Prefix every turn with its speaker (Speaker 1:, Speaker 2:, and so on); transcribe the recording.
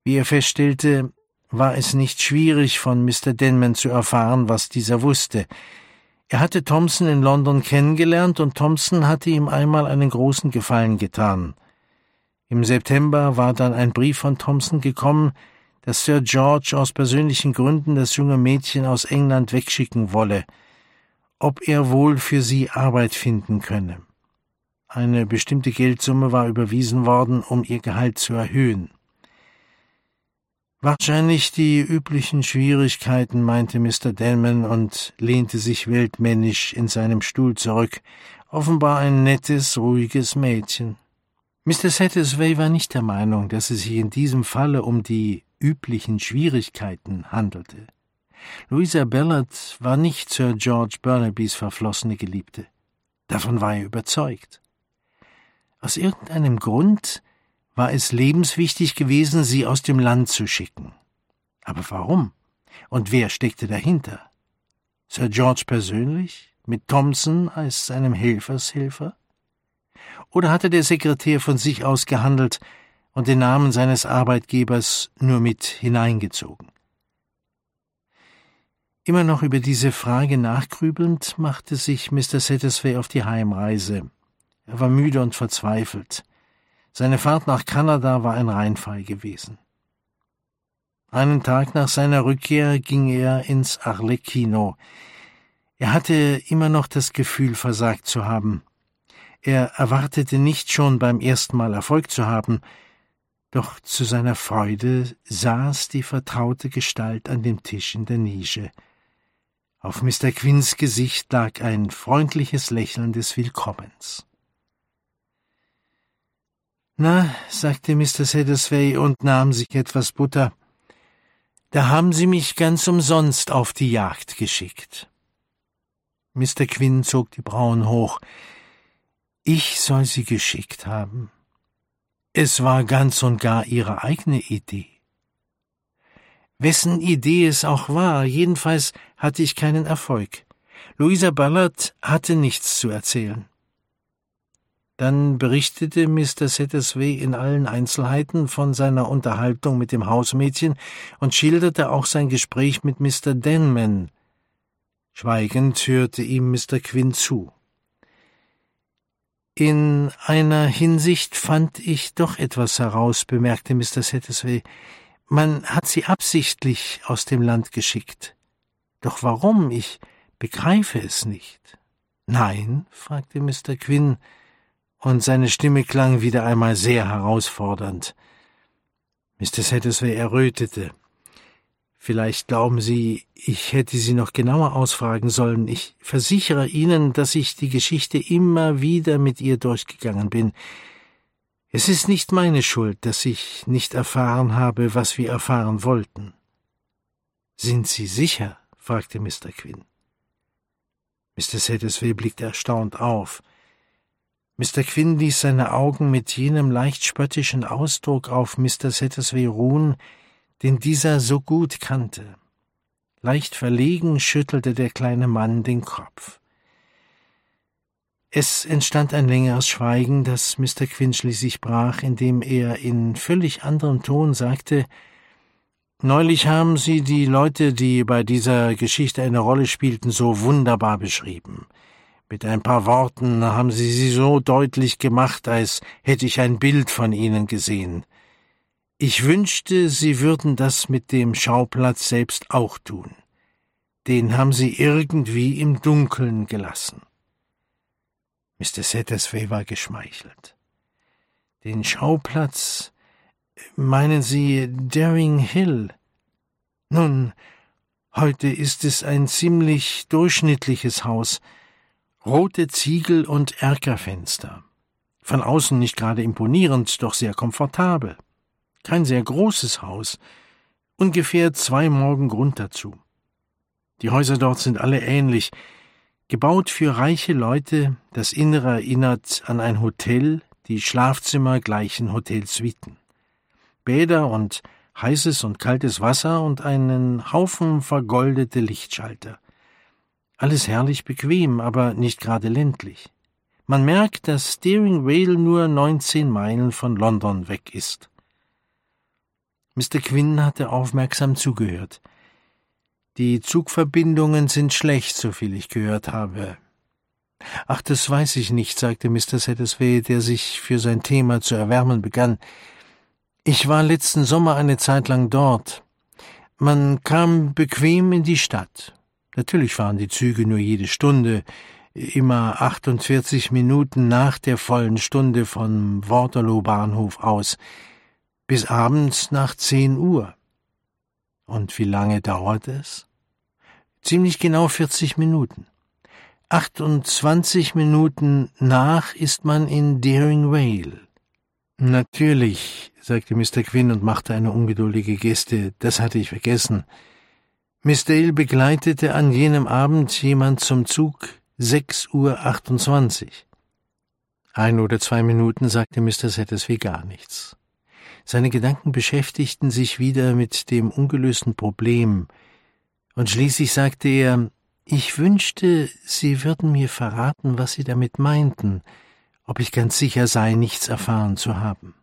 Speaker 1: Wie er feststellte, war es nicht schwierig, von Mr. Denman zu erfahren, was dieser wusste. Er hatte Thompson in London kennengelernt und Thompson hatte ihm einmal einen großen Gefallen getan. Im September war dann ein Brief von Thompson gekommen, dass Sir George aus persönlichen Gründen das junge Mädchen aus England wegschicken wolle, ob er wohl für sie Arbeit finden könne. Eine bestimmte Geldsumme war überwiesen worden, um ihr Gehalt zu erhöhen. Wahrscheinlich die üblichen Schwierigkeiten, meinte Mr. Denman und lehnte sich weltmännisch in seinem Stuhl zurück. Offenbar ein nettes, ruhiges Mädchen. Mr. Sattersway war nicht der Meinung, dass es sich in diesem Falle um die üblichen Schwierigkeiten handelte. Louisa Ballard war nicht Sir George Burnabys verflossene Geliebte. Davon war er überzeugt. Aus irgendeinem Grund war es lebenswichtig gewesen, sie aus dem Land zu schicken. Aber warum? Und wer steckte dahinter? Sir George persönlich, mit Thompson als seinem Helfershelfer? Oder hatte der Sekretär von sich aus gehandelt und den Namen seines Arbeitgebers nur mit hineingezogen? Immer noch über diese Frage nachgrübelnd, machte sich Mr. Sattersway auf die Heimreise. Er war müde und verzweifelt. Seine Fahrt nach Kanada war ein Reinfall gewesen. Einen Tag nach seiner Rückkehr ging er ins Arlecchino. Er hatte immer noch das Gefühl, versagt zu haben. Er erwartete nicht schon beim ersten Mal Erfolg zu haben, doch zu seiner Freude saß die vertraute Gestalt an dem Tisch in der Nische. Auf Mr. Quinns Gesicht lag ein freundliches Lächeln des Willkommens. »Na«, sagte Mr. Sattersway und nahm sich etwas Butter, »da haben Sie mich ganz umsonst auf die Jagd geschickt.« Mr. Quinn zog die Brauen hoch. »Ich soll Sie geschickt haben? Es war ganz und gar Ihre eigene Idee.« »Wessen Idee es auch war, jedenfalls hatte ich keinen Erfolg. Louisa Ballard hatte nichts zu erzählen.« Dann berichtete Mr. Sattersway in allen Einzelheiten von seiner Unterhaltung mit dem Hausmädchen und schilderte auch sein Gespräch mit Mr. Denman. Schweigend hörte ihm Mr. Quinn zu. »In einer Hinsicht fand ich doch etwas heraus«, bemerkte Mr. Sattersway. »Man hat sie absichtlich aus dem Land geschickt. Doch warum? Ich begreife es nicht.« »Nein?« fragte Mr. Quinn, und seine Stimme klang wieder einmal sehr herausfordernd. Mr. Sattersway errötete. »Vielleicht glauben Sie, ich hätte Sie noch genauer ausfragen sollen. Ich versichere Ihnen, dass ich die Geschichte immer wieder mit ihr durchgegangen bin. Es ist nicht meine Schuld, dass ich nicht erfahren habe, was wir erfahren wollten.« »Sind Sie sicher?« fragte Mr. Quinn. Mr. Sattersway blickte erstaunt auf. Mr. Quinn ließ seine Augen mit jenem leicht spöttischen Ausdruck auf Mr. Sattersway ruhen, den dieser so gut kannte. Leicht verlegen schüttelte der kleine Mann den Kopf. Es entstand ein längeres Schweigen, das Mr. Quinn schließlich brach, indem er in völlig anderem Ton sagte: »Neulich haben Sie die Leute, die bei dieser Geschichte eine Rolle spielten, so wunderbar beschrieben. Mit ein paar Worten haben Sie sie so deutlich gemacht, als hätte ich ein Bild von ihnen gesehen. Ich wünschte, Sie würden das mit dem Schauplatz selbst auch tun. Den haben Sie irgendwie im Dunkeln gelassen.« Mr. Sattersway war geschmeichelt. »Den Schauplatz? Meinen Sie Daring Hill? Nun, heute ist es ein ziemlich durchschnittliches Haus. Rote Ziegel und Erkerfenster. Von außen nicht gerade imponierend, doch sehr komfortabel. Kein sehr großes Haus. Ungefähr 2 Morgen Grund dazu. Die Häuser dort sind alle ähnlich. Gebaut für reiche Leute, das Innere erinnert an ein Hotel, die Schlafzimmer gleichen Hotelsuiten. Bäder und heißes und kaltes Wasser und einen Haufen vergoldete Lichtschalter. Alles herrlich bequem, aber nicht gerade ländlich. Man merkt, dass Daring Vale nur 19 Meilen von London weg ist.« Mr. Quinn hatte aufmerksam zugehört. »Die Zugverbindungen sind schlecht, soviel ich gehört habe.« »Ach, das weiß ich nicht«, sagte Mr. Sattersway, der sich für sein Thema zu erwärmen begann. »Ich war letzten Sommer eine Zeit lang dort. Man kam bequem in die Stadt. Natürlich fahren die Züge nur jede Stunde, immer 48 Minuten nach der vollen Stunde vom Waterloo-Bahnhof aus, bis abends nach 10 Uhr. Und wie lange dauert es? Ziemlich genau 40 Minuten. 28 Minuten nach ist man in Dering Vale.« »Natürlich«, sagte Mr. Quinn und machte eine ungeduldige Geste, »das hatte ich vergessen. Miss Dale begleitete an jenem Abend jemand zum Zug 6:28 Uhr. 1 oder 2 Minuten sagte Mr. Sattersway gar nichts. Seine Gedanken beschäftigten sich wieder mit dem ungelösten Problem, und schließlich sagte er, »Ich wünschte, Sie würden mir verraten, was Sie damit meinten, ob ich ganz sicher sei, nichts erfahren zu haben.«